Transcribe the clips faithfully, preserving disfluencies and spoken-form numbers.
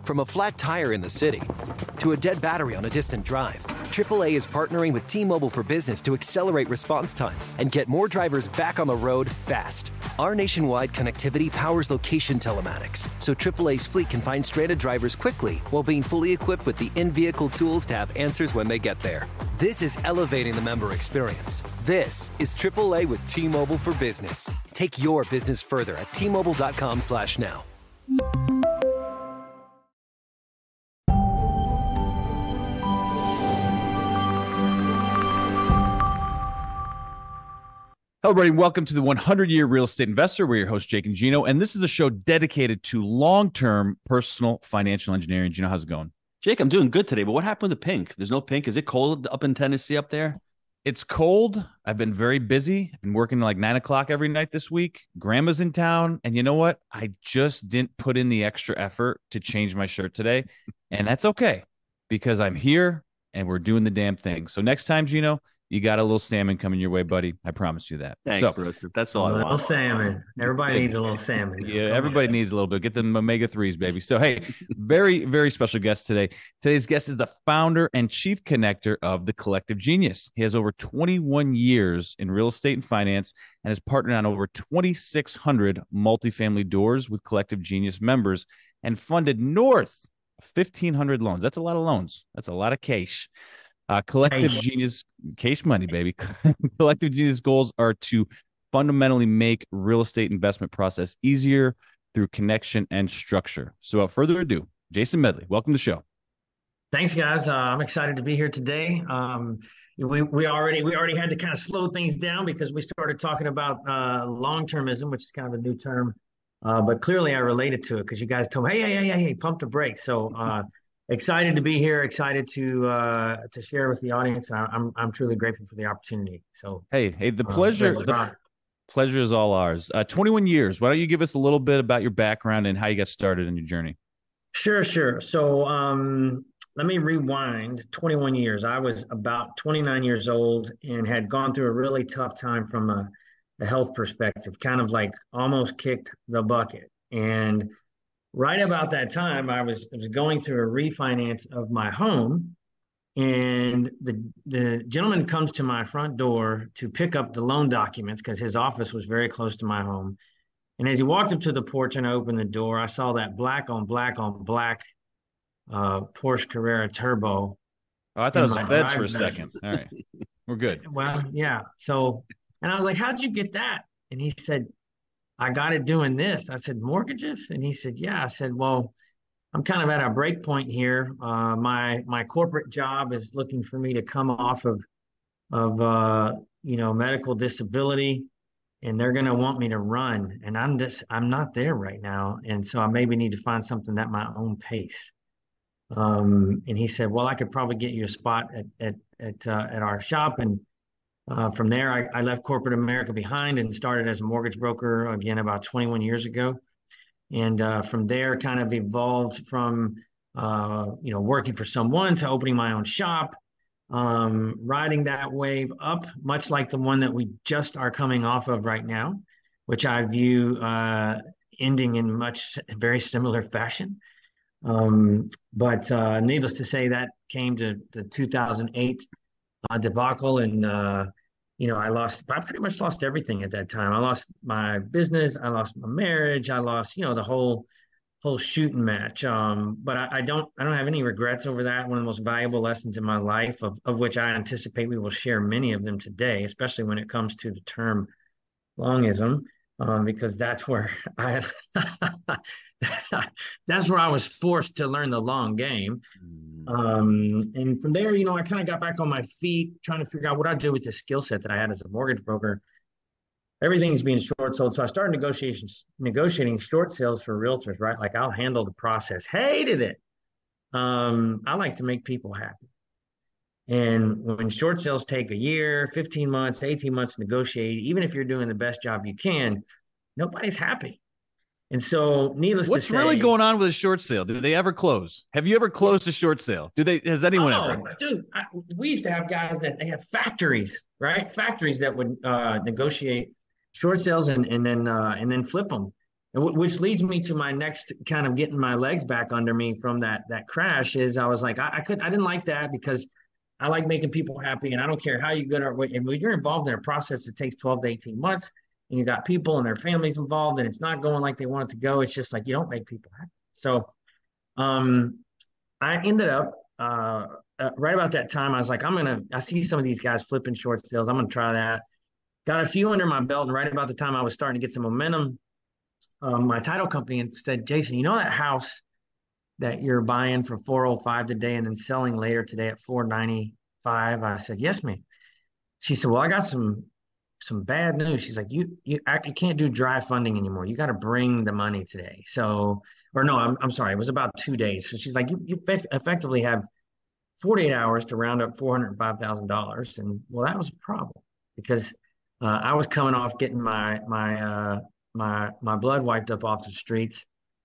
From a flat tire in the city to a dead battery on a distant drive, triple A is partnering with T-Mobile for Business to accelerate response times and get more drivers back on the road fast. Our nationwide connectivity powers location telematics, so triple A's fleet can find stranded drivers quickly while being fully equipped with the in-vehicle tools to have answers when they get there. This is elevating the member experience. This is triple A with T-Mobile for Business. Take your business further at T Mobile dot com slash now. Hello, everybody. Welcome to the hundred-Year Real Estate Investor. We're your host, Jake and Gino, and this is a show dedicated to long-term personal financial engineering. Gino, how's it going? Jake, I'm doing good today, but what happened to Pink? There's no Pink. Is it cold up in Tennessee up there? It's cold. I've been very busy. I've been working like nine o'clock every night this week. Grandma's in town, and you know what? I just didn't put in the extra effort to change my shirt today, and that's okay because I'm here and we're doing the damn thing. So next time, Gino, you got a little salmon coming your way, buddy. I promise you that. Thanks, so, bro. That's all a I want. A little salmon. Everybody needs a little salmon. Yeah, everybody needs a little bit. Get them omega threes, baby. So, hey, very, very special guest today. Today's guest is the founder and chief connector of The Collective Genius. He has over twenty-one years in real estate and finance and has partnered on over twenty-six hundred multifamily doors with Collective Genius members and funded north of fifteen hundred loans. That's a lot of loans. That's a lot of cash. Uh, Collective Cash. Genius, cash money, baby. Collective Genius goals are to fundamentally make real estate investment process easier through connection and structure. So without further ado, Jason Medley, welcome to the show. Thanks, guys. Uh, I'm excited to be here today. Um, we we already we already had to kind of slow things down because we started talking about uh, long-termism, which is kind of a new term. Uh, but clearly, I related to it because you guys told me, hey, hey, hey, hey, hey, pump the brakes. So. Uh, Excited to be here. Excited to uh, to share with the audience. I, I'm I'm truly grateful for the opportunity. So hey, hey, the uh, pleasure the pleasure is all ours. Uh, twenty-one years. Why don't you give us a little bit about your background and how you got started in your journey? Sure, sure. So um, let me rewind. twenty-one years. I was about twenty-nine years old and had gone through a really tough time from a, a health perspective. Kind of like almost kicked the bucket. And right about that time, I was, I was going through a refinance of my home, and the the gentleman comes to my front door to pick up the loan documents because his office was very close to my home. And as he walked up to the porch and I opened the door, I saw that black on black on black uh, Porsche Carrera Turbo. Oh, I thought it was the feds for a second. All right, we're good. Well, yeah. So, and I was like, "How'd you get that?" And he said, I got it doing this. I said, mortgages? And he said, yeah. I said, well, I'm kind of at a break point here. Uh, my my corporate job is looking for me to come off of, of uh, you know, medical disability, and they're going to want me to run. And I'm just, I'm not there right now. And so I maybe need to find something at my own pace. Um, and he said, well, I could probably get you a spot at, at, at, uh, at our shop. And Uh, from there, I, I left corporate America behind and started as a mortgage broker again about twenty-one years ago. And uh, from there, kind of evolved from, uh, you know, working for someone to opening my own shop, um, riding that wave up, much like the one that we just are coming off of right now, which I view uh, ending in much very similar fashion. Um, but uh, needless to say, that came to the two thousand eight uh, debacle, and uh, you know, I lost, I pretty much lost everything at that time. I lost my business, I lost my marriage, I lost, you know, the whole, whole shooting match. Um, but I, I don't, I don't have any regrets over that. One of the most valuable lessons in my life, of, of which I anticipate we will share many of them today, especially when it comes to the term longism, um, because that's where I, that's where I was forced to learn the long game. Um, and from there, you know, I kind of got back on my feet, trying to figure out what I'd do with the skill set that I had as a mortgage broker. Everything's being short sold. So I started negotiations, negotiating short sales for realtors, right? Like, I'll handle the process. Hated it. Um, I like to make people happy. And when short sales take a year, fifteen months, eighteen months to negotiate, even if you're doing the best job you can, nobody's happy. And so, needless What's to say, what's really going on with a short sale? Do they ever close? Have you ever closed a short sale? Do they? Has anyone oh, ever? Dude, I, we used to have guys that they had factories, right? Factories that would uh, negotiate short sales and and then uh, and then flip them. And w- which leads me to my next kind of getting my legs back under me from that that crash is I was like, I, I could I didn't like that because I like making people happy, and I don't care how you good or what. And when you're involved in a process that takes twelve to eighteen months, and you got people and their families involved, and it's not going like they want it to go, it's just like you don't make people happy. So, um, I ended up uh, uh, right about that time. I was like, I'm gonna. I see some of these guys flipping short sales. I'm gonna try that. Got a few under my belt, and right about the time I was starting to get some momentum, um, my title company and said, Jason, you know that house that you're buying for four oh five today and then selling later today at four ninety-five? I said, yes, ma'am. She said, well, I got some some bad news. She's like, you you, you can't do dry funding anymore. You got to bring the money today. So, or no, I'm I'm sorry, it was about two days. So she's like, you you effectively have forty-eight hours to round up four hundred five thousand dollars. And well, that was a problem because uh, I was coming off getting my my uh, my my blood wiped up off the streets,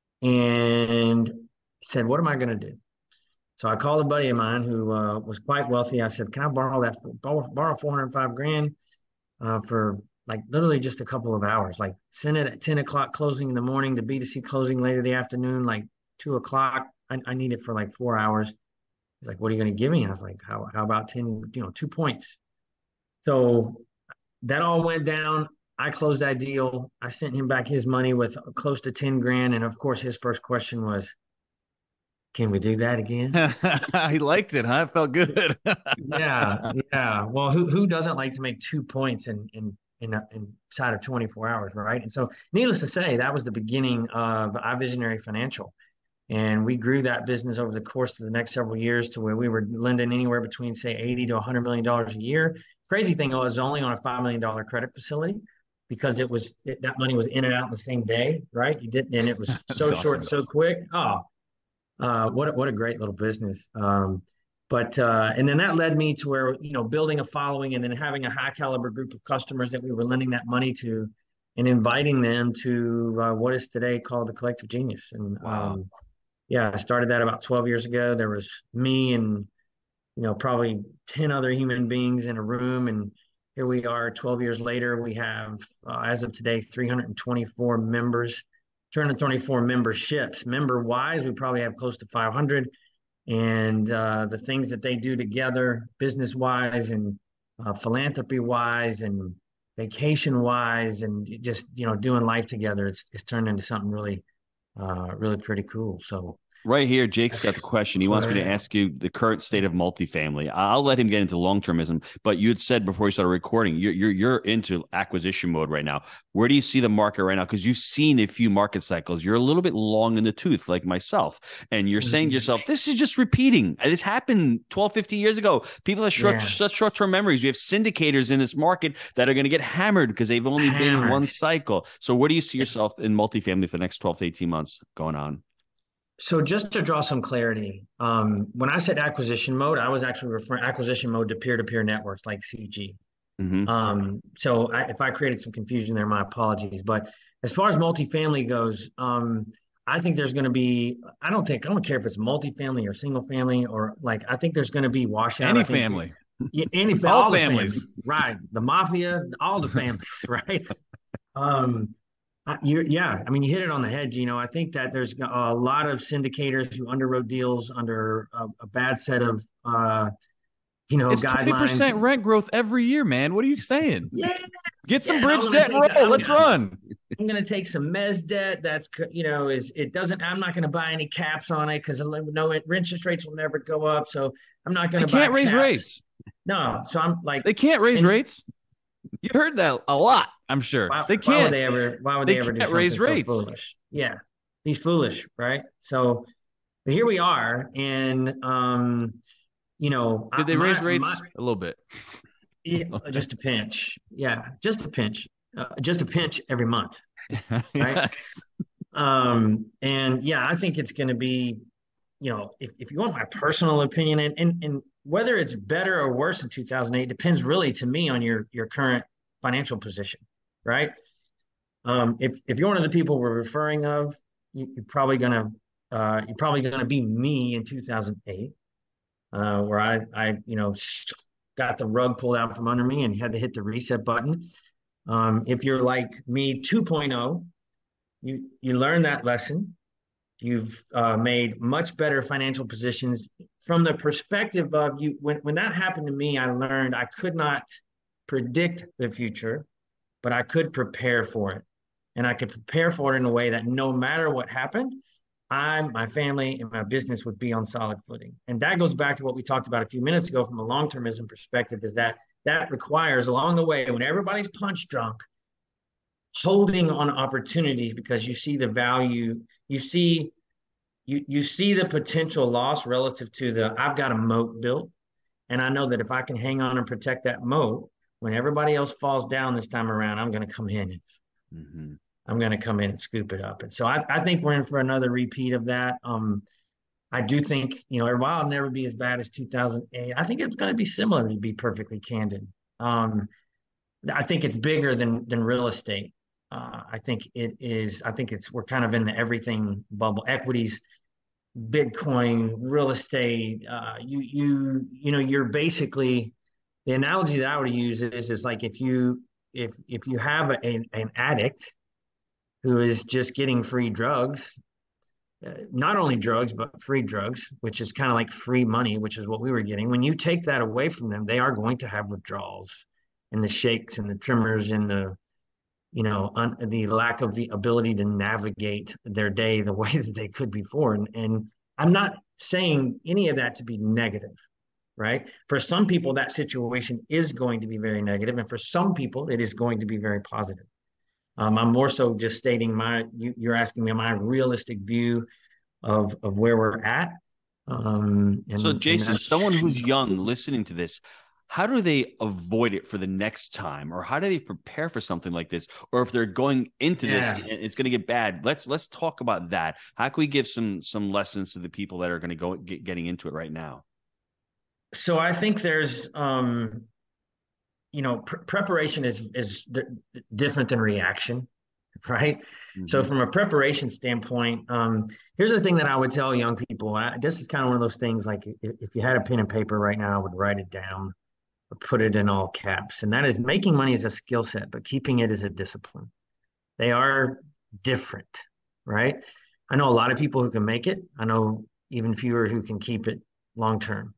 and said, what am I going to do? So I called a buddy of mine who uh, was quite wealthy. I said, can I borrow that, borrow, borrow four hundred five grand uh, for like literally just a couple of hours, like send it at ten o'clock closing in the morning to B two C closing later the afternoon, like two o'clock. I, I need it for like four hours. He's like, what are you going to give me? I was like, how, how about ten, you know, two points. So that all went down. I closed that deal. I sent him back his money with close to ten grand. And of course, his first question was, can we do that again? He liked it, huh? It felt good. yeah, yeah. Well, who who doesn't like to make two points in in in inside of twenty-four hours, right? And so, needless to say, that was the beginning of iVisionary Financial, and we grew that business over the course of the next several years to where we were lending anywhere between say eighty to one hundred million dollars a year. Crazy thing was only on a five million dollar credit facility because it was it, that money was in and out in the same day, right? You didn't, and it was so awesome. short, so quick. Oh. Uh, what a, what a great little business. Um, but uh, and then that led me to where you know building a following and then having a high caliber group of customers that we were lending that money to, and inviting them to uh, what is today called the Collective Genius. And wow. um, yeah, I started that about twelve years ago. There was me and you know probably ten other human beings in a room, and here we are twelve years later. We have uh, as of today three hundred twenty-four members. two hundred twenty-four memberships. Member wise, we probably have close to five hundred. And uh, the things that they do together, business wise and uh, philanthropy wise and vacation wise, and just you know doing life together, it's it's turned into something really, uh, really pretty cool. So. Right here, Jake's got the question. He wants me to ask you the current state of multifamily. I'll let him get into long-termism, but you had said before you started recording, you're you're, you're into acquisition mode right now. Where do you see the market right now? Because you've seen a few market cycles. You're a little bit long in the tooth, like myself, and you're saying to yourself, "This is just repeating. This happened twelve, fifteen years ago." People have short, yeah. such short-term memories. We have syndicators in this market that are going to get hammered because they've only hammered. been in one cycle. So, where do you see yourself in multifamily for the next twelve to eighteen months going on? So just to draw some clarity, um, when I said acquisition mode, I was actually referring acquisition mode to peer-to-peer networks like C G. Mm-hmm. Um, so I, if I created some confusion there, my apologies. But as far as multifamily goes, um, I think there's going to be, I don't think, I don't care if it's multifamily or single family or like, I think there's going to be washout. Any family. Yeah, any all, all families. families. Right. The mafia, all the families, right? Um, You, yeah, I mean, you hit it on the head, Gino. I think that there's a lot of syndicators who underwrote deals under a, a bad set of, uh, you know, it's guidelines. twenty percent rent growth every year, man. What are you saying? Yeah. Get some yeah, bridge debt and roll. That, Let's gonna, run. I'm going to take some mezz debt. That's, you know, is it doesn't, I'm not going to buy any caps on it because no interest rates will never go up. So I'm not going to buy can't raise caps. rates. No. So I'm like, they can't raise and, rates. You heard that a lot, I'm sure. Why, they can't. Why would they ever? Why would they, they ever do something raise rates? So foolish? Yeah, he's foolish, right? So, but here we are, and um, you know, did they my, raise rates my, a little bit? Yeah, just a pinch. Yeah, just a pinch. Uh, just a pinch every month, right? Yes. Um, and yeah, I think it's going to be, you know, if if you want my personal opinion, and and and. Whether it's better or worse in two thousand eight depends really to me on your your current financial position, right? Um, if if you're one of the people we're referring of, you, you're probably gonna uh, you're probably gonna be me in two thousand eight, uh, where I I you know got the rug pulled out from under me and had to hit the reset button. Um, if you're like me two point oh, you you learn that lesson. You've uh, made much better financial positions from the perspective of you. When, when that happened to me, I learned I could not predict the future, but I could prepare for it. And I could prepare for it in a way that no matter what happened, I, my family, and my business would be on solid footing. And that goes back to what we talked about a few minutes ago from a long-termism perspective, is that that requires along the way, when everybody's punch drunk, holding on opportunities because you see the value, you see you you see the potential loss relative to the I've got a moat built. And I know that if I can hang on and protect that moat, when everybody else falls down this time around, I'm going to come in and mm-hmm. I'm going to come in and scoop it up. And so I, I think we're in for another repeat of that. Um, I do think, you know, while it'll never be as bad as two thousand eight, I think it's going to be similar, to be perfectly candid. Um, I think it's bigger than than real estate. Uh, I think it is. I think it's we're kind of in the everything bubble. Equities, Bitcoin, real estate. Uh, you you you know you're basically, the analogy that I would use is is like if you if if you have a, an addict who is just getting free drugs, uh, not only drugs but free drugs, which is kind of like free money, which is what we were getting. When you take that away from them, they are going to have withdrawals, and the shakes and the tremors and the you know, un, the lack of the ability to navigate their day the way that they could before. And, and I'm not saying any of that to be negative, right? For some people, that situation is going to be very negative, and for some people, it is going to be very positive. Um, I'm more so just stating my, you, you're asking me my realistic view of, of where we're at. Um, and, so, Jason, and someone who's young listening to this, how do they avoid it for the next time, or how do they prepare for something like this? Or if they're going into yeah. this, and it's going to get bad. Let's let's talk about that. How can we give some some lessons to the people that are going to go get, getting into it right now? So I think there's, um, you know, pr- preparation is is d- different than reaction, right? Mm-hmm. So from a preparation standpoint, um, here's the thing that I would tell young people. I, this is kind of one of those things. Like if, if you had a pen and paper right now, I would write it down. Put it in all caps. And that is, making money is a skill set, but keeping it is a discipline. They are different, right? I know a lot of people who can make it. I know even fewer who can keep it long term.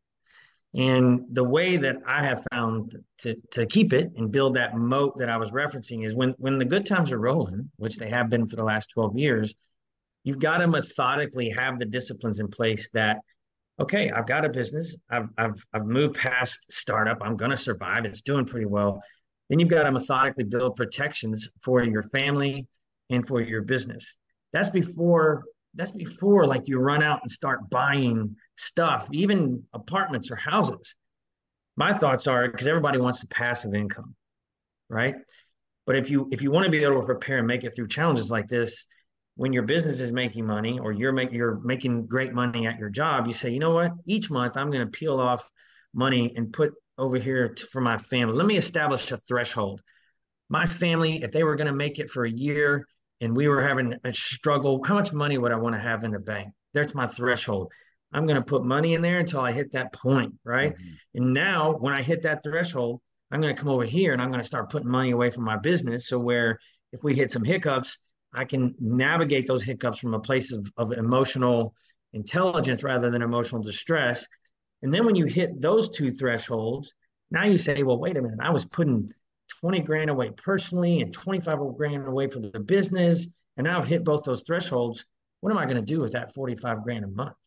And the way that I have found to, to keep it and build that moat that I was referencing is when, when the good times are rolling, which they have been for the last twelve years, you've got to methodically have the disciplines in place that, okay, I've got a business. I've I've I've moved past startup. I'm going to survive. It's doing pretty well. Then you've got to methodically build protections for your family and for your business. That's before that's before like you run out and start buying stuff, even apartments or houses. My thoughts are, because everybody wants the passive income, right? But if you if you want to be able to prepare and make it through challenges like this, when your business is making money, or you're making you're making great money at your job, you say, you know what? Each month I'm going to peel off money and put over here to, for my family. Let me establish a threshold. My family, if they were going to make it for a year and we were having a struggle, how much money would I want to have in the bank? That's my threshold. I'm going to put money in there until I hit that point, right? Mm-hmm. And now when I hit that threshold, I'm going to come over here and I'm going to start putting money away from my business. So where if we hit some hiccups, I can navigate those hiccups from a place of, of emotional intelligence rather than emotional distress. And then when you hit those two thresholds, now you say, well, wait a minute, I was putting twenty grand away personally and twenty-five grand away for the business. And now I've hit both those thresholds. What am I going to do with that forty-five grand a month?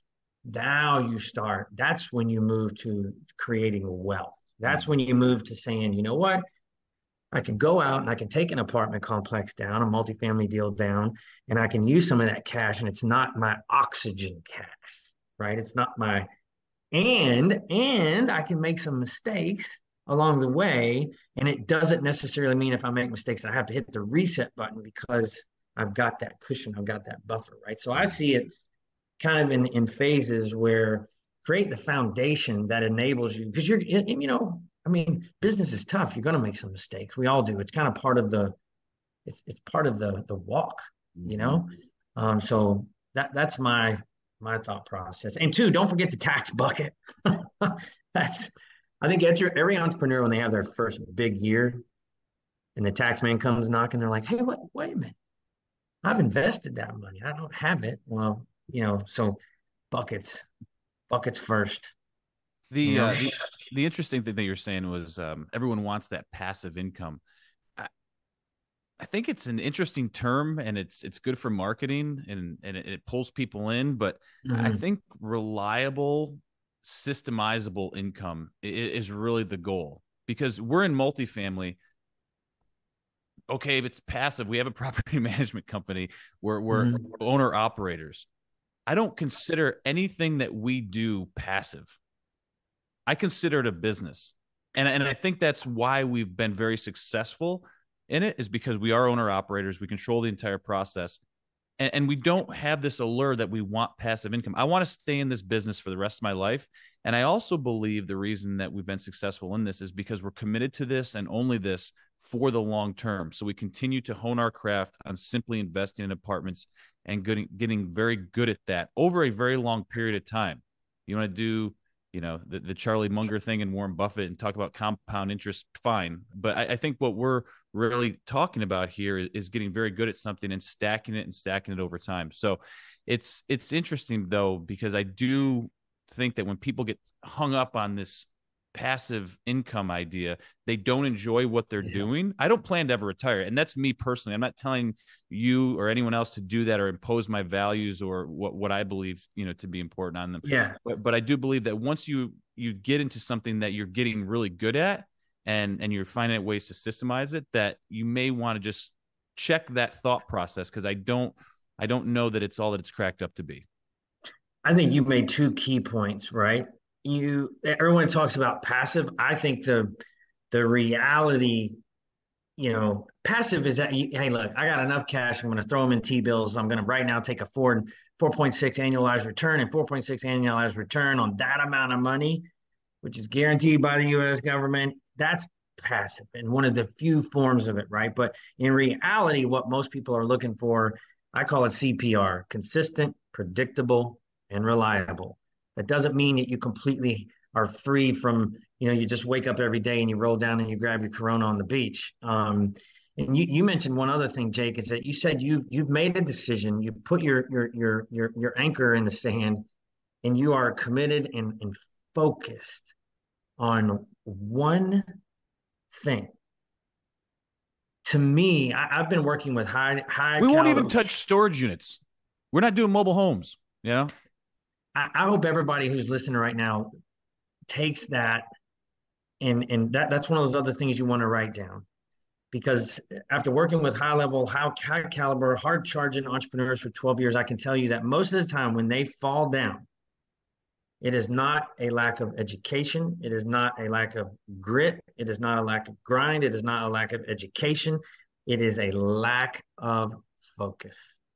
Now you start, that's when you move to creating wealth. That's when you move to saying, you know what? I can go out and I can take an apartment complex down, a multifamily deal down, and I can use some of that cash, and it's not my oxygen cash, right? It's not my, and, and I can make some mistakes along the way. And it doesn't necessarily mean if I make mistakes, I have to hit the reset button because I've got that cushion, I've got that buffer, right? So I see it kind of in, in phases where create the foundation that enables you, because you're, you know, I mean, business is tough. You're going to make some mistakes. We all do. It's kind of part of the, it's it's part of the the walk, you know. Um, so that that's my my thought process. And two, don't forget the tax bucket. That's, I think every every entrepreneur, when they have their first big year, and the tax man comes knocking, they're like, hey, what? Wait a minute. I've invested that money. I don't have it. Well, you know, so buckets, buckets first. The You know, uh, the the interesting thing that you're saying was um, everyone wants that passive income. I, I think it's an interesting term, and it's it's good for marketing, and and it, it pulls people in. But mm-hmm. I think reliable, systemizable income is, is really the goal, because we're in multifamily. Okay, it's passive. We have a property management company. We're we're mm-hmm. owner operators. I don't consider anything that we do passive. I consider it a business. And, and I think that's why we've been very successful in it, is because we are owner operators. We control the entire process. And, and we don't have this allure that we want passive income. I want to stay in this business for the rest of my life. And I also believe the reason that we've been successful in this is because we're committed to this and only this for the long term. So we continue to hone our craft on simply investing in apartments and getting, getting very good at that over a very long period of time. You want to do, you know, the, the Charlie Munger thing and Warren Buffett and talk about compound interest, fine. But I, I think what we're really talking about here is, is getting very good at something and stacking it and stacking it over time. So it's, it's interesting though, because I do think that when people get hung up on this passive income idea, they don't enjoy what they're yeah. doing. I don't plan to ever retire. And that's me personally. I'm not telling you or anyone else to do that or impose my values or what, what I believe, you know, to be important on them. Yeah. But, but I do believe that once you, you get into something that you're getting really good at and, and you're finding ways to systemize it, that you may want to just check that thought process. Cause I don't, I don't know that it's all that it's cracked up to be. I think you made two key points, right? You everyone talks about passive. I think the the reality, you know, passive is that you, hey, look, I got enough cash. I'm going to throw them in T-bills. I'm going to right now take a four four point six annualized return and four point six annualized return on that amount of money, which is guaranteed by the U S government. That's passive and one of the few forms of it, right? But in reality, what most people are looking for, I call it C P R: consistent, predictable, and reliable. That doesn't mean that you completely are free from, you know, you just wake up every day and you roll down and you grab your Corona on the beach. Um, and you, you mentioned one other thing, Jake, is that you said you've you've made a decision, you put your your your your your anchor in the sand, and you are committed and, and focused on one thing. To me, I, I've been working with high high. We won't even touch storage units. We're not doing mobile homes, you know. I hope everybody who's listening right now takes that, and and that that's one of those other things you want to write down, because after working with high level, high, high caliber, hard charging entrepreneurs for twelve years, I can tell you that most of the time when they fall down, it is not a lack of education. It is not a lack of grit. It is not a lack of grind. It is not a lack of education. It is a lack of focus.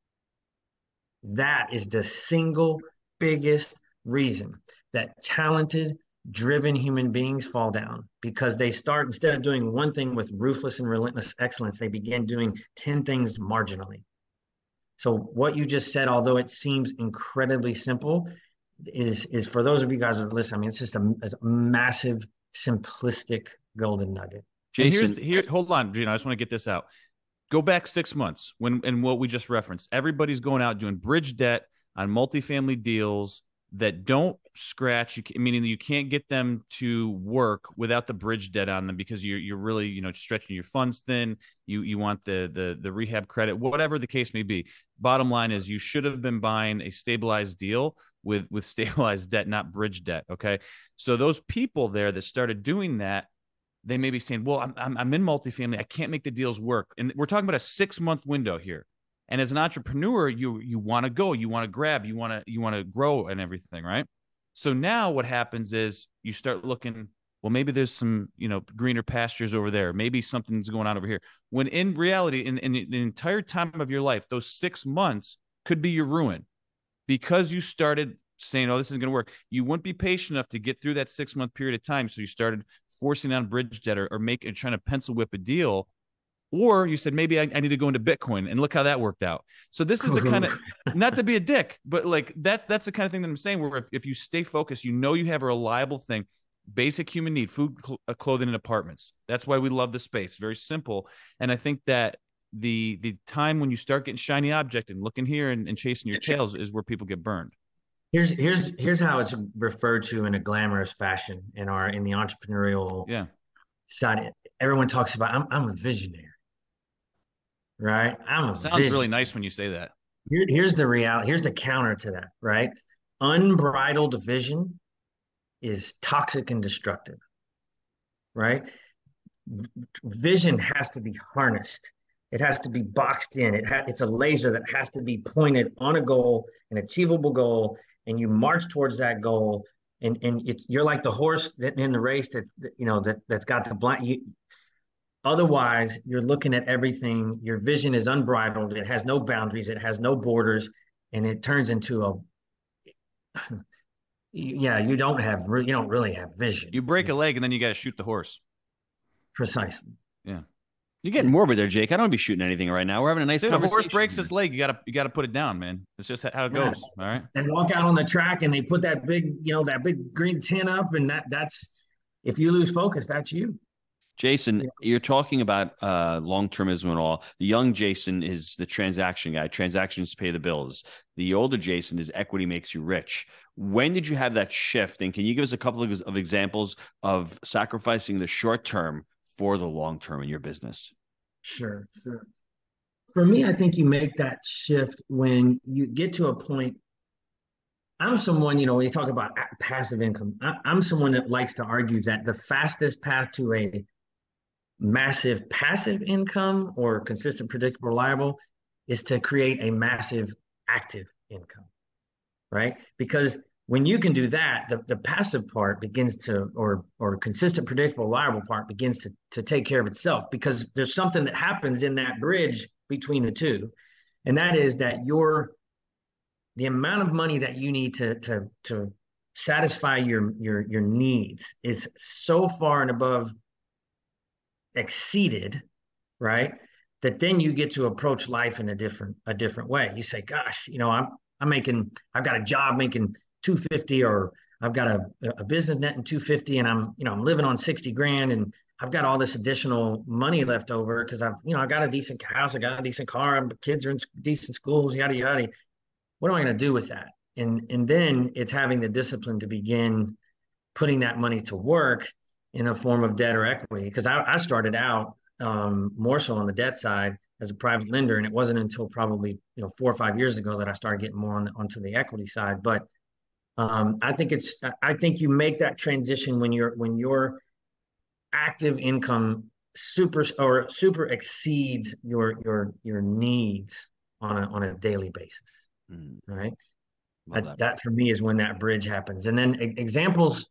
That is the single biggest reason that talented, driven human beings fall down, because they start, instead of doing one thing with ruthless and relentless excellence, they begin doing ten things marginally. So what you just said, although it seems incredibly simple, is is for those of you guys that are listening, I mean, it's just a, a massive, simplistic golden nugget. Jason, here, hold on, Gino, I just want to get this out. Go back six months when, and what we just referenced, everybody's going out doing bridge debt on multifamily deals that don't scratch, you, meaning that you can't get them to work without the bridge debt on them, because you're you're really, you know, stretching your funds thin. You you want the the the rehab credit, whatever the case may be. Bottom line is, you should have been buying a stabilized deal with with stabilized debt, not bridge debt. Okay, so those people there that started doing that, they may be saying, "Well, I'm I'm, I'm in multifamily, I can't make the deals work," and we're talking about a six month window here. And as an entrepreneur, you you want to go, you want to grab, you want to you want to grow and everything, right? So now what happens is you start looking, well, maybe there's some, you know, greener pastures over there. Maybe something's going on over here. When in reality, in, in the entire time of your life, those six months could be your ruin, because you started saying, oh, this isn't going to work. You wouldn't be patient enough to get through that six month period of time. So you started forcing on bridge debt or, or make and trying to pencil whip a deal. Or you said, maybe I, I need to go into Bitcoin, and look how that worked out. So this is the kind of, not to be a dick, but like that's, that's the kind of thing that I'm saying, where if, if you stay focused, you know, you have a reliable thing, basic human need, food, cl- clothing, and apartments. That's why we love the space. Very simple. And I think that the the time when you start getting shiny object and looking here and, and chasing your tails is where people get burned. Here's here's here's how it's referred to in a glamorous fashion in our in the entrepreneurial yeah. side. Everyone talks about I'm I'm a visionary, right? I'm a Sounds visionary. really nice when you say that. Here, here's the reality. Here's the counter to that, right? Unbridled vision is toxic and destructive, right? Vision has to be harnessed. It has to be boxed in. It ha- it's a laser that has to be pointed on a goal, an achievable goal, and you march towards that goal. And and it's, you're like the horse that in the race that, that you know that that's got the blind. You, otherwise, you're looking at everything. Your vision is unbridled. It has no boundaries. It has no borders, and it turns into a yeah. You don't have you don't really have vision. You break a leg and then you got to shoot the horse. Precisely. Yeah. You're getting morbid there, Jake. I don't want to be shooting anything right now. We're having a nice Dude, conversation. If a horse breaks its leg, you gotta you gotta put it down, man. It's just how it goes. Yeah. All right. And walk out on the track and they put that big, you know, that big green tin up, and that that's if you lose focus, that's you. Jason, yeah. You're talking about uh, long-termism and all. The young Jason is the transaction guy. Transactions pay the bills. The older Jason is equity makes you rich. When did you have that shift? And can you give us a couple of, of examples of sacrificing the short term for the long term in your business? Sure, sure. For me, I think you make that shift when you get to a point. I'm someone, you know, when you talk about passive income, I, I'm someone that likes to argue that the fastest path to a massive passive income or consistent, predictable, reliable is to create a massive active income, right? Because when you can do that, the, the passive part begins to, or or consistent, predictable, reliable part begins to, to take care of itself, because there's something that happens in that bridge between the two. And that is that your, the amount of money that you need to, to, to satisfy your, your, your needs is so far and above exceeded, right? That then you get to approach life in a different, a different way. You say, gosh, you know, I'm, I'm making, I've got a job making two fifty, or I've got a, a business netting two fifty, and I'm, you know, I'm living on sixty grand, and I've got all this additional money left over because I've, you know, I got a decent house, I got a decent car, kids are in decent schools, yada, yada. What am I going to do with that? And, and then it's having the discipline to begin putting that money to work in a form of debt or equity. Because I, I started out um, more so on the debt side as a private lender, and it wasn't until probably, you know, four or five years ago that I started getting more on the, onto the equity side. But Um, I think it's, I think you make that transition when you're, when your active income super or super exceeds your, your, your needs on a, on a daily basis. Mm. Right. That, that for me is when that bridge happens. And then examples,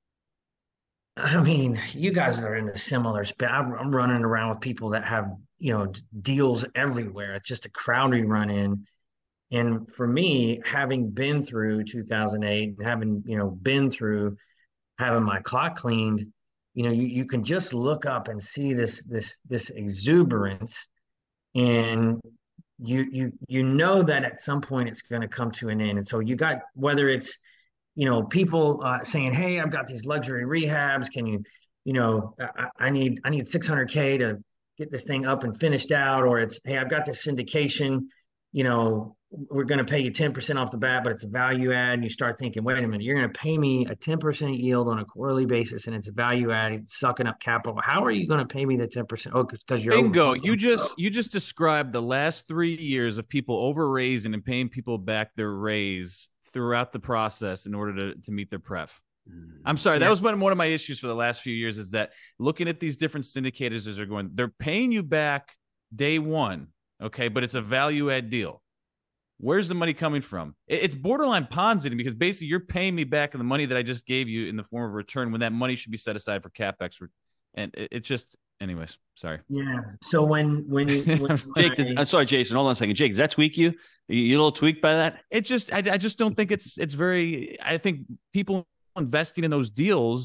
I mean, you guys are in a similar spot. I'm, I'm running around with people that have, you know, deals everywhere. It's just a crowd we run in. And for me, having been through two thousand eight, having, you know, been through having my clock cleaned, you know, you, you can just look up and see this, this, this exuberance, and you, you, you know that at some point it's going to come to an end. And so you got, whether it's, you know, people uh, saying, hey, I've got these luxury rehabs. Can you, you know, I, I need, I need six hundred K to get this thing up and finished out. Or it's, hey, I've got this syndication, you know, we're going to pay you ten percent off the bat, but it's a value add. And you start thinking, wait a minute, you're going to pay me a ten percent yield on a quarterly basis, and it's a value add, it's sucking up capital. How are you going to pay me the ten percent? Oh, because you're bingo. You just, you just described the last three years of people over raising and paying people back their raise throughout the process in order to, to meet their pref. I'm sorry. That yeah. was one, one of my issues for the last few years, is that looking at these different syndicators as they're going, they're paying you back day one. Okay. But it's a value add deal. Where's the money coming from? It's borderline Ponzi, because basically you're paying me back in the money that I just gave you in the form of return, when that money should be set aside for CapEx. And it, it just, anyways, sorry. Yeah. So when, when you, when, Jake, I, I'm sorry, Jason, hold on a second. Jake, does that tweak you? You, you a little tweaked by that? It just, I, I just don't think it's, it's very, I think people investing in those deals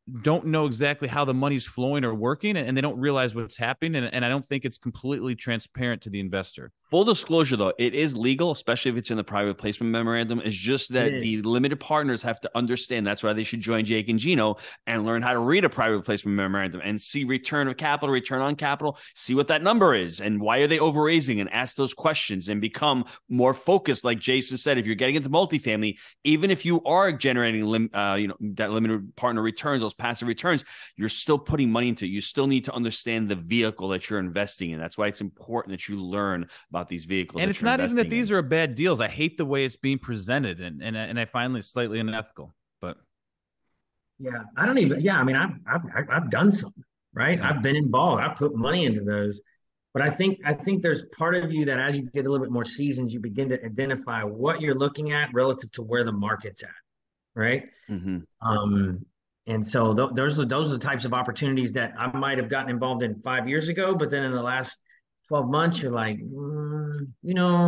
don't know exactly how the money's flowing or working, and they don't realize what's happening. And, and I don't think it's completely transparent to the investor. Full disclosure, though, it is legal, especially if it's in the private placement memorandum. It's just that the limited partners have to understand. That's why they should join Jake and Gino and learn how to read a private placement memorandum and see return of capital, return on capital, see what that number is and why are they over-raising, and ask those questions and become more focused. Like Jason said, if you're getting into multifamily, even if you are generating lim- uh, you know, that limited partner returns, those passive returns, you're still putting money into it. You still need to understand the vehicle that you're investing in. That's why it's important that you learn about these vehicles. And it's not even that these in. are bad deals. I hate the way it's being presented, and and and I find it slightly unethical. But yeah, I don't even. Yeah, I mean, I've I've I've done some, right? Yeah. I've been involved. I've put money into those. But I think I think there's part of you that as you get a little bit more seasoned, you begin to identify what you're looking at relative to where the market's at, right? Mm-hmm. Um, and so th- those are those are the types of opportunities that I might have gotten involved in five years ago, but then in the last twelve months, you're like, mm, you know,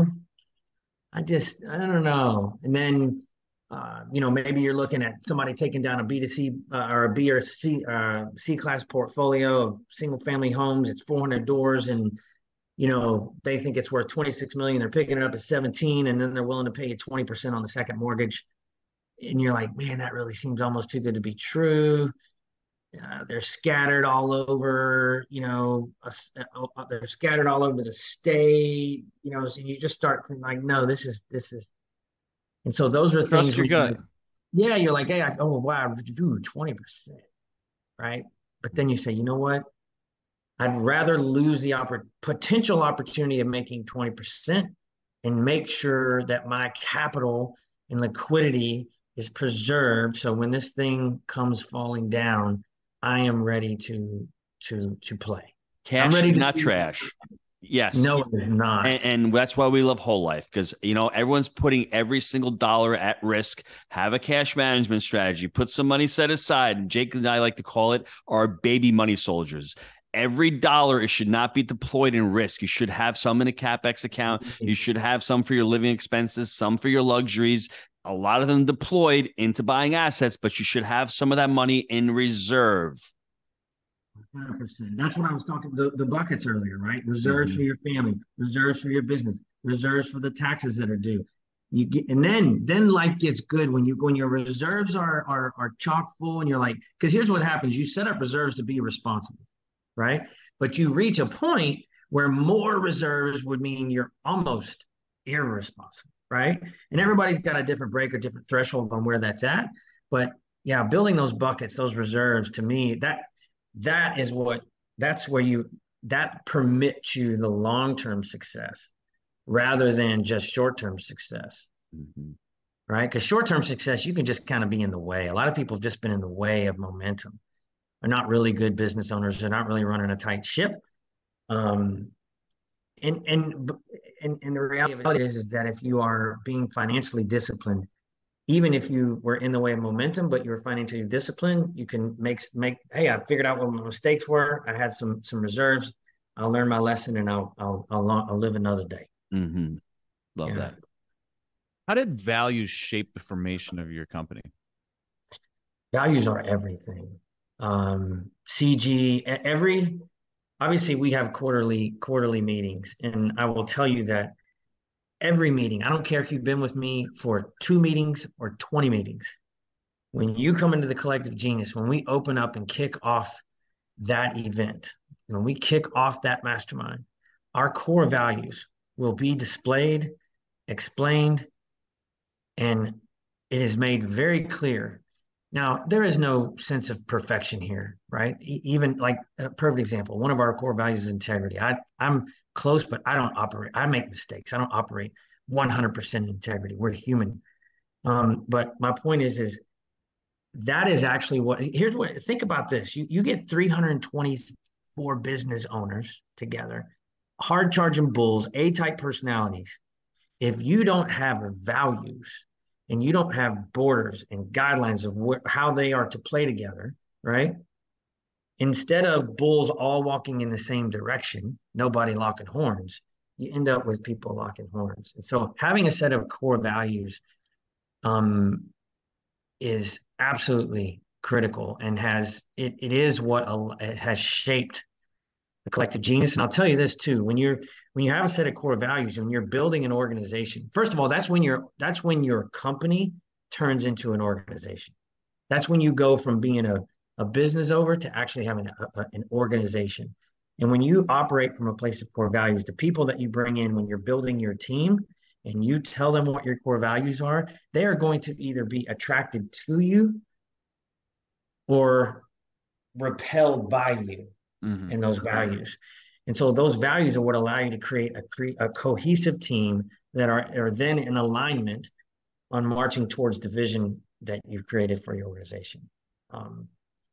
I just I don't know. And then uh, you know, maybe you're looking at somebody taking down a B to C uh, or a B or C uh, C class portfolio of single family homes. It's four hundred doors, and you know they think it's worth twenty-six million. They're picking it up at seventeen, and then they're willing to pay you twenty percent on the second mortgage. And you're like, man, that really seems almost too good to be true. Uh, they're scattered all over, you know, uh, uh, they're scattered all over the state, you know, and you just start thinking like, no, this is this is. And so those are Trust things. your gut. You, yeah, you're like, hey, I, oh wow, dude, twenty percent, right? But then you say, you know what? I'd rather lose the oppor- potential opportunity of making twenty percent and make sure that my capital and liquidity is preserved. So when this thing comes falling down, I am ready to to to play. Cash is not trash. Yes. No, it's not. And, and that's why we love Whole Life, because, you know, everyone's putting every single dollar at risk. Have a cash management strategy. Put some money set aside. And Jake and I like to call it our baby money soldiers. Every dollar, it should not be deployed in risk. You should have some in a CapEx account. You should have some for your living expenses, some for your luxuries. A lot of them deployed into buying assets, but you should have some of that money in reserve. one hundred percent. That's what I was talking the, the buckets earlier, right? Reserves mm-hmm. for your family, reserves for your business, reserves for the taxes that are due. You get, and then then life gets good when you when your reserves are are are chock full, and you're like, because here's what happens: you set up reserves to be responsible, right? But you reach a point where more reserves would mean you're almost irresponsible, right? And everybody's got a different break or different threshold on where that's at. But yeah, building those buckets, those reserves, to me, that that is what that's where you that permits you the long-term success rather than just short-term success. Mm-hmm. Right? Because short-term success, you can just kind of be in the way. A lot of people have just been in the way of momentum. They're not really good business owners. They're not really running a tight ship. Um, and, and, and, and the reality of it is, is that if you are being financially disciplined, even if you were in the way of momentum, but you were financially disciplined, you can make, make, hey, I figured out what my mistakes were. I had some, some reserves. I'll learn my lesson and I'll, I'll, I'll, I'll live another day. Mm-hmm. Love yeah. that. How did values shape the formation of your company? Values are everything. Um, C G, every, obviously we have quarterly, quarterly meetings. And I will tell you that every meeting, I don't care if you've been with me for two meetings or twenty meetings, when you come into the Collective Genius, when we open up and kick off that event, when we kick off that mastermind, our core values will be displayed, explained, and it is made very clear. Now, there is no sense of perfection here, right? Even like a perfect example, one of our core values is integrity. I, I'm close, but I don't operate. I make mistakes. I don't operate one hundred percent integrity. We're human. Um, but my point is, is that is actually what, here's what, think about this. You, you get three hundred twenty-four business owners together, hard charging bulls, A-type personalities. If you don't have values and you don't have borders and guidelines of wh- how they are to play together, right? Instead of bulls all walking in the same direction, nobody locking horns, you end up with people locking horns. And so having a set of core values um, is absolutely critical and has it it is what a, it has shaped the collective genius. And I'll tell you this too: when you're when you have a set of core values and you're building an organization, first of all, that's when you're that's when your company turns into an organization. That's when you go from being a, a business over to actually having a, a, an organization. And when you operate from a place of core values, the people that you bring in when you're building your team and you tell them what your core values are, they are going to either be attracted to you or repelled by you mm-hmm. and those values. And so those values are what allow you to create a, a cohesive team that are, are then in alignment on marching towards the vision that you've created for your organization. Um,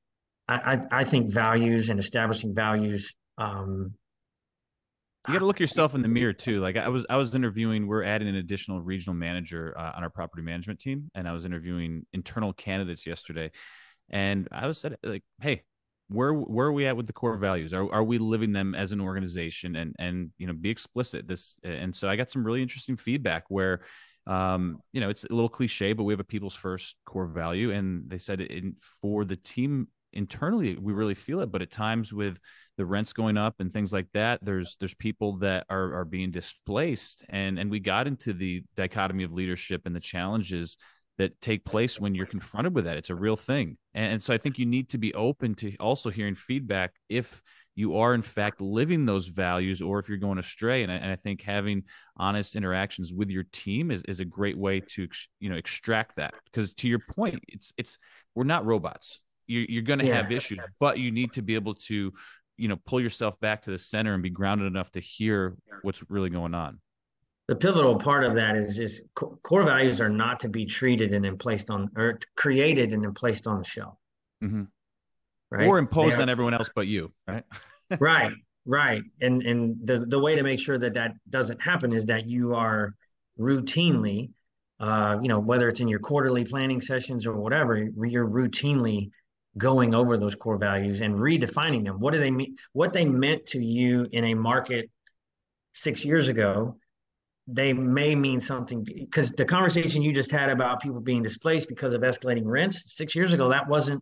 I, I, I think values and establishing values. Um, you got to look yourself in the mirror too. Like I was, I was interviewing. We're adding an additional regional manager uh, on our property management team, and I was interviewing internal candidates yesterday. And I was said like, hey, where where are we at with the core values? Are are we living them as an organization? And and you know, be explicit. This and so I got some really interesting feedback where. Um, you know, it's a little cliche, but we have a people's first core value. And they said in, for the team internally, we really feel it, but at times with the rents going up and things like that, there's, there's people that are, are being displaced. And, and we got into the dichotomy of leadership and the challenges that take place when you're confronted with that. It's a real thing. And, and so I think you need to be open to also hearing feedback if you are in fact living those values or if you're going astray. And I, and I think having honest interactions with your team is, is a great way to, you know, extract that. Because to your point, it's, it's, we're not robots. You're, you're going to yeah. have issues, but you need to be able to, you know, pull yourself back to the center and be grounded enough to hear what's really going on. The pivotal part of that is just core values are not to be treated and then placed on or created and then placed on the shelf. Mm-hmm. Right? Or imposed on everyone else but you, right? right, right. And and the, the way to make sure that that doesn't happen is that you are routinely, uh, you know, whether it's in your quarterly planning sessions or whatever, you're routinely going over those core values and redefining them. What do they mean? What they meant to you in a market six years ago, they may mean something, because the conversation you just had about people being displaced because of escalating rents six years ago, that wasn't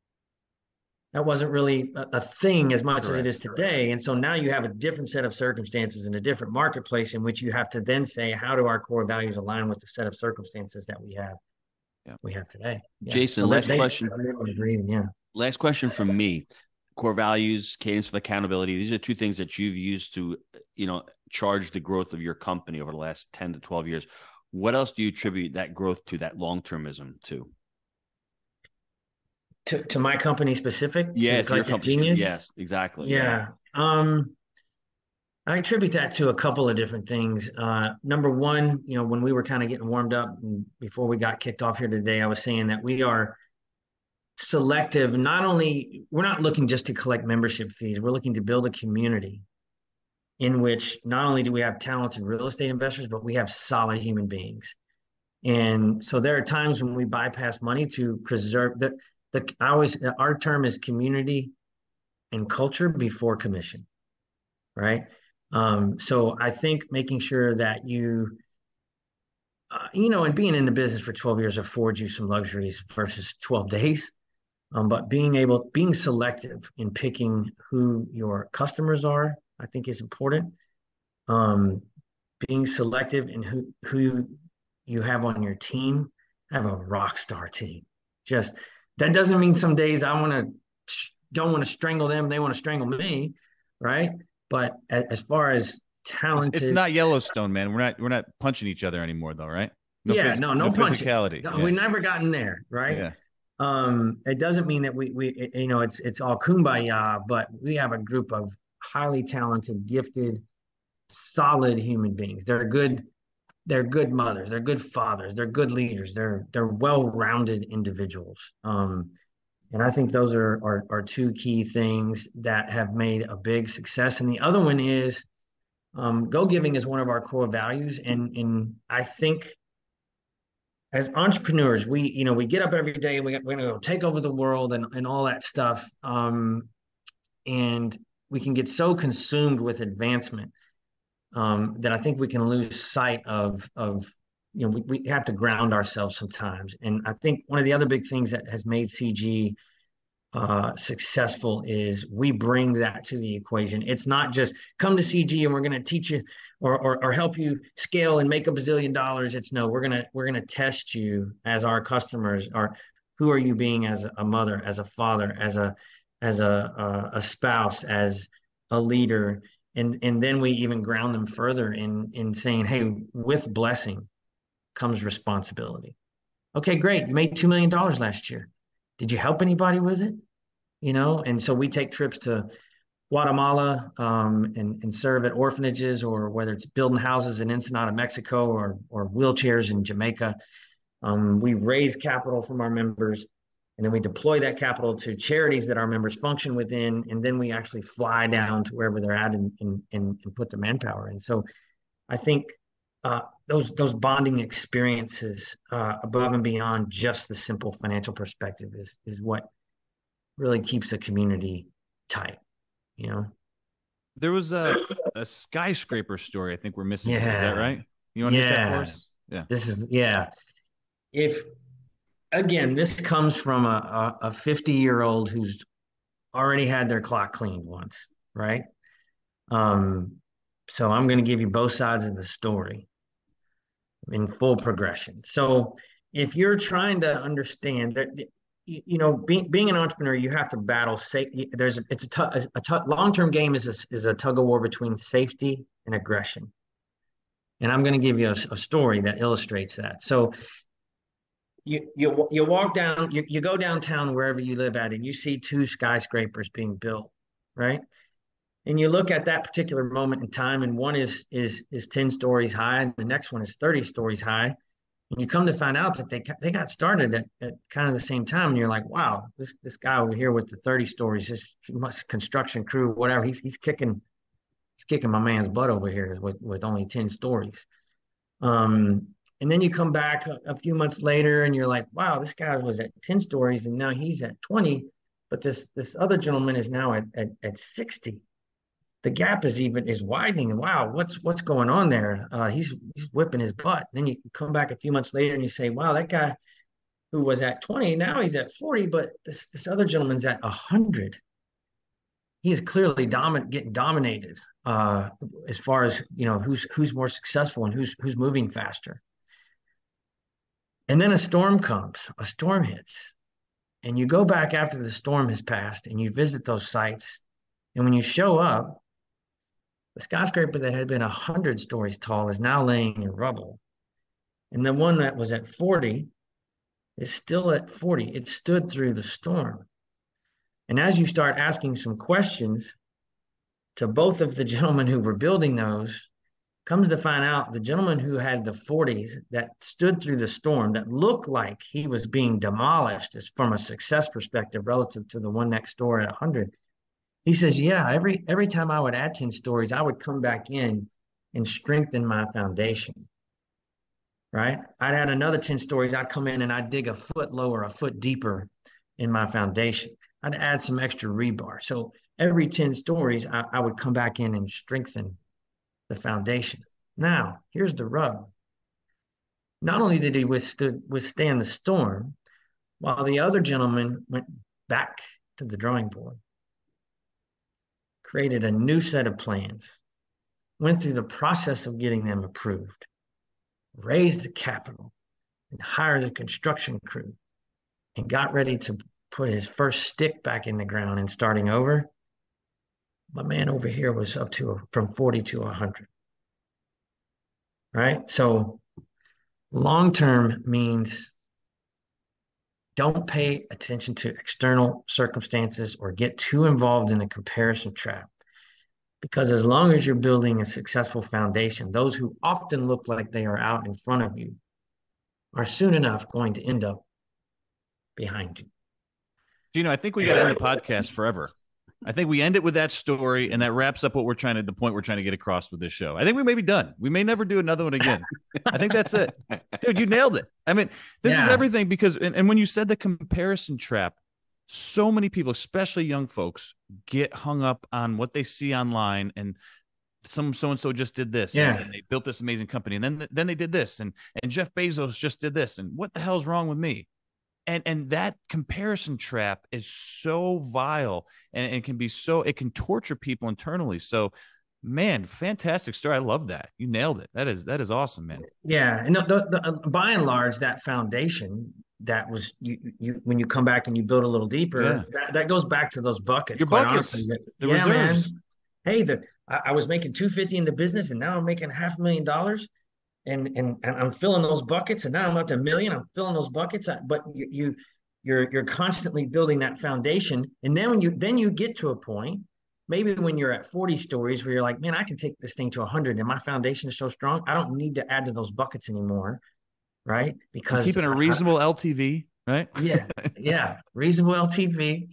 That wasn't really a, a thing as much Correct. As it is today. And so now you have a different set of circumstances and a different marketplace in which you have to then say, how do our core values align with the set of circumstances that we have yeah. we have today? Yeah. Jason, so last they, question. Agree, yeah. Last question from me. Core values, cadence of accountability. These are two things that you've used to, you know, charge the growth of your company over the last ten to twelve years. What else do you attribute that growth to, that long-termism to? To, to my company specific? Yeah, to your company. Genius? Yes, exactly. Yeah. yeah. Um, I attribute that to a couple of different things. Uh, number one, you know, when we were kind of getting warmed up and before we got kicked off here today, I was saying that we are selective. Not only, we're not looking just to collect membership fees. We're looking to build a community in which not only do we have talented real estate investors, but we have solid human beings. And so there are times when we bypass money to preserve the, The, I always, our term is community and culture before commission, right? Um, so I think making sure that you, uh, you know, and being in the business for twelve years affords you some luxuries versus twelve days. Um, but being able, being selective in picking who your customers are, I think is important. Um, being selective in who, who you have on your team. I have a rock star team. Just, that doesn't mean some days I want to don't want to strangle them. They want to strangle me, right? But as far as talented, it's not Yellowstone, man. We're not we're not punching each other anymore, though, right? No yeah, phys- no, no, no physicality. No, yeah. We've never gotten there, right? Yeah. Um, it doesn't mean that we we you know it's it's all kumbaya, but we have a group of highly talented, gifted, solid human beings. They're good. They're good mothers. They're good fathers. They're good leaders. They're they're well-rounded individuals. Um, and I think those are, are are two key things that have made a big success. And the other one is um, go giving is one of our core values. And and I think as entrepreneurs, we you know we get up every day and we, we're going to go take over the world and and all that stuff. Um, and we can get so consumed with advancement. Um, that I think we can lose sight of of you know, we, we have to ground ourselves sometimes. And I think one of the other big things that has made C G uh, successful is we bring that to the equation. It's not just come to C G and we're going to teach you or, or, or help you scale and make a bazillion dollars. It's no, we're going to, we're going to test you as our customers are. Who are you being as a mother, as a father, as a, as a, a, a spouse, as a leader? And, and then we even ground them further in, in saying, hey, with blessing comes responsibility. Okay, great. You made two million dollars last year. Did you help anybody with it? You know, and so we take trips to Guatemala um, and, and serve at orphanages, or whether it's building houses in Ensenada, Mexico, or, or wheelchairs in Jamaica. Um, we raise capital from our members, and then we deploy that capital to charities that our members function within, and then we actually fly down to wherever they're at and, and, and, and put the manpower in. So I think uh, those those bonding experiences uh, above and beyond just the simple financial perspective is is what really keeps the community tight, you know? There was a, a skyscraper story I think we're missing. Yeah. Is that right? You want to yeah. hit that for us? Yeah. This is, yeah. If, again, this comes from a, a fifty-year-old who's already had their clock cleaned once, right? Um, so I'm going to give you both sides of the story in full progression. So if you're trying to understand that, you know, being being an entrepreneur, you have to battle. Say, there's it's a, t- a t- long-term game is a, is a tug of war between safety and aggression. And I'm going to give you a, a story that illustrates that. So you you you walk down, you, you go downtown wherever you live at, and you see two skyscrapers being built, right? And you look at that particular moment in time, and one is is is ten stories high, and the next one is thirty stories high. And you come to find out that they they got started at, at kind of the same time, and you're like, wow, this this guy over here with the thirty stories, this construction crew, whatever, he's he's kicking he's kicking my man's butt over here with with only ten stories. Um, and then you come back a, a few months later, and you're like, wow, this guy was at ten stories, and now he's at twenty, but this this other gentleman is now at at, at sixty. The gap is even is widening, and wow, what's what's going on there? Uh, he's he's whipping his butt. Then you come back a few months later and you say, wow, that guy who was at twenty, now he's at forty, but this this other gentleman's at one hundred. He is clearly dominant, getting dominated uh, as far as, you know, who's who's more successful and who's who's moving faster. And then a storm comes, a storm hits, and you go back after the storm has passed and you visit those sites, and when you show up, the skyscraper that had been one hundred stories tall is now laying in rubble. And the one that was at forty is still at forty. It stood through the storm. And as you start asking some questions to both of the gentlemen who were building those, comes to find out the gentleman who had the forties that stood through the storm, that looked like he was being demolished as from a success perspective relative to the one next door at one hundred, he says, yeah, every every time I would add ten stories, I would come back in and strengthen my foundation, right? I'd add another ten stories. I'd come in and I'd dig a foot lower, a foot deeper in my foundation. I'd add some extra rebar. So every ten stories, I, I would come back in and strengthen the foundation. Now, here's the rub. Not only did he withstood, withstand the storm, while the other gentleman went back to the drawing board, created a new set of plans, went through the process of getting them approved, raised the capital, and hired a construction crew, and got ready to put his first stick back in the ground and starting over. My man over here was up to from forty to one hundred. Right? So long-term means don't pay attention to external circumstances or get too involved in the comparison trap. Because as long as you're building a successful foundation, those who often look like they are out in front of you are soon enough going to end up behind you. Gino, I think we got to end the podcast forever. I think we end it with that story, and that wraps up what we're trying to, the point we're trying to get across with this show. I think we may be done. We may never do another one again. I think that's it. Dude, you nailed it. I mean, this yeah. is everything because, and, and when you said the comparison trap, so many people, especially young folks, get hung up on what they see online, and some so and so just did this, Yeah. and they built this amazing company, and then then they did this, and and Jeff Bezos just did this, and what the hell's wrong with me? And and that comparison trap is so vile, and it can be so it can torture people internally. So, man, fantastic story. I love that. You nailed it. That is that is awesome, man. Yeah, and the, the, the, by and large, that foundation that was you, you when you come back and you build a little deeper, Yeah. that, that goes back to those buckets. Your quite buckets, honestly. the yeah, reserves. man. Hey, the I, I was making two fifty in the business, and now I'm making half a million dollars, and and and I'm filling those buckets, and now I'm up to a million. I'm filling those buckets, but you you you're you're constantly building that foundation, and then when you then you get to a point. Maybe when you're at forty stories where you're like, man, I can take this thing to one hundred and my foundation is so strong, I don't need to add to those buckets anymore, right? Because Keeping a reasonable I, L T V, right? Yeah, yeah, reasonable L T V.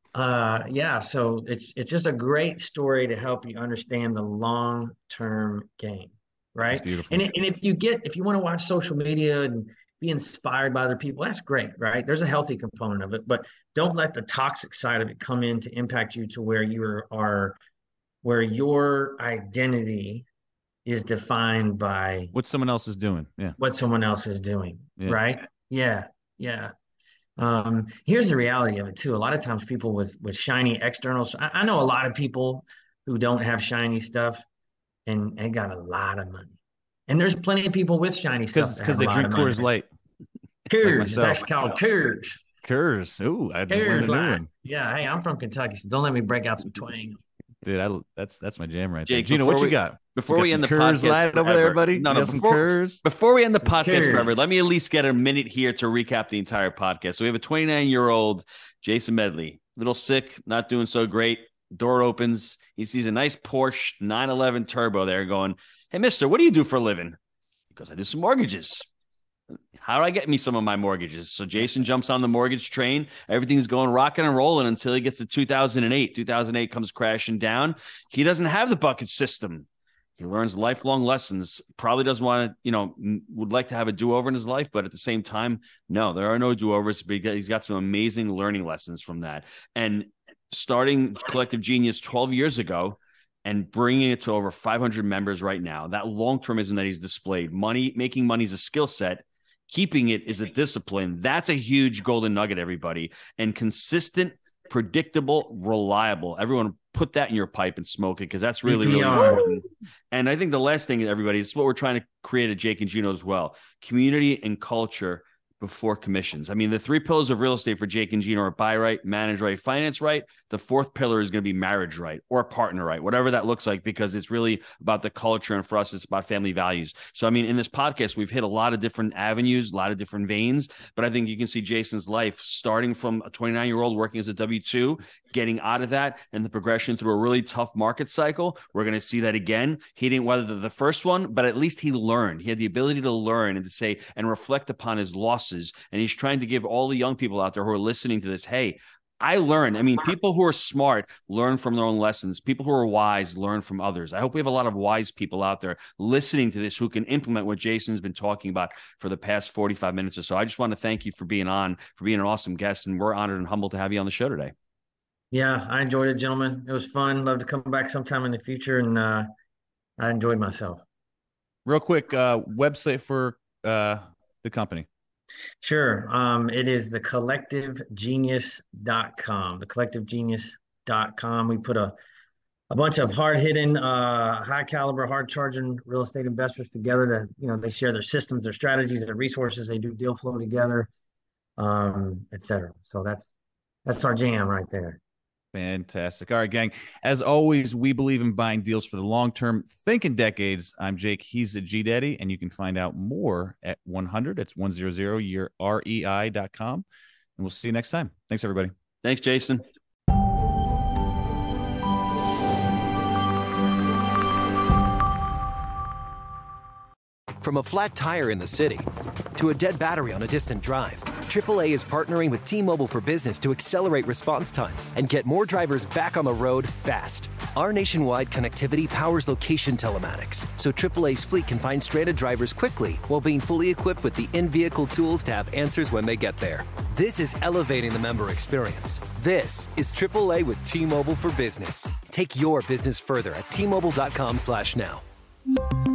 Uh, yeah, so it's it's just a great story to help you understand the long-term game, right? That's beautiful. And and if you get if you want to watch social media and be inspired by other people, that's great, right? There's a healthy component of it, but don't let the toxic side of it come in to impact you to where you are, are where your identity is defined by what someone else is doing. Yeah. What someone else is doing. Yeah. Right. Yeah. Yeah. Um, here's the reality of it too. A lot of times people with, with shiny externals, I, I know a lot of people who don't have shiny stuff and, and got a lot of money. And there's plenty of people with shiny stuff because they drink Coors Light. Coors, like it's actually called Coors. Coors. Ooh, I just learned a new one. Yeah, hey, I'm from Kentucky, so don't let me break out some twang. Dude, I, that's that's my jam right Jake, there. Gino, what we, you got? Before you got we end the Coors podcast Light over there, buddy. No, you no, got some before, Coors? before we end the some podcast Coors. forever, let me at least get a minute here to recap the entire podcast. So we have a twenty-nine-year-old Jason Medley, little sick, not doing so great. Door opens. He sees a nice Porsche nine eleven Turbo there going, hey, mister, what do you do for a living? He goes, I do some mortgages. How do I get me some of my mortgages? So Jason jumps on the mortgage train. Everything's going rocking and rolling until he gets to two thousand eight. two thousand eight comes crashing down. He doesn't have the bucket system. He learns lifelong lessons. Probably doesn't want to, you know, would like to have a do-over in his life, but at the same time, no, there are no do-overs. But he's got some amazing learning lessons from that. And starting Collective Genius twelve years ago, and bringing it to over five hundred members right now, that long-termism that he's displayed, money, making money is a skill set. Keeping it is a discipline. That's a huge golden nugget, everybody. And consistent, predictable, reliable. Everyone put that in your pipe and smoke it because that's really, really important. And I think the last thing, everybody, is what we're trying to create at Jake and Gino as well. Community and culture before commissions. I mean, the three pillars of real estate for Jake and Gino are buy right, manage right, finance right. The fourth pillar is going to be marriage right or partner right, whatever that looks like, because it's really about the culture. And for us, it's about family values. So, I mean, in this podcast, we've hit a lot of different avenues, a lot of different veins, but I think you can see Jason's life starting from a twenty-nine-year-old working as a W two, getting out of that, and the progression through a really tough market cycle. We're going to see that again. He didn't weather the first one, but at least he learned. He had the ability to learn and to say and reflect upon his losses. And he's trying to give all the young people out there who are listening to this, hey, I learned. I mean, people who are smart learn from their own lessons. People who are wise learn from others. I hope we have a lot of wise people out there listening to this who can implement what Jason's been talking about for the past forty-five minutes or so. I just want to thank you for being on, for being an awesome guest. And we're honored and humbled to have you on the show today. Yeah, I enjoyed it, gentlemen. It was fun. Love to come back sometime in the future. And uh, I enjoyed myself. Real quick, uh, website for uh, the company. Sure. Um, it is the collective genius dot com, the collective genius dot com. We put a, a bunch of hard-hitting, uh, high-caliber, hard-charging real estate investors together that, you know, they share their systems, their strategies, their resources. They do deal flow together, um, et cetera. So that's, that's our jam right there. Fantastic. All right, gang. As always, we believe in buying deals for the long term. Think in decades. I'm Jake. He's the G Daddy, and you can find out more at one hundred. It's one hundred your R E I dot com. And we'll see you next time. Thanks, everybody. Thanks, Jason. From a flat tire in the city to a dead battery on a distant drive, triple A is partnering with T-Mobile for Business to accelerate response times and get more drivers back on the road fast. Our nationwide connectivity powers location telematics, so triple A's fleet can find stranded drivers quickly while being fully equipped with the in-vehicle tools to have answers when they get there. This is elevating the member experience. This is triple A with T-Mobile for Business. Take your business further at T Mobile dot com slash now.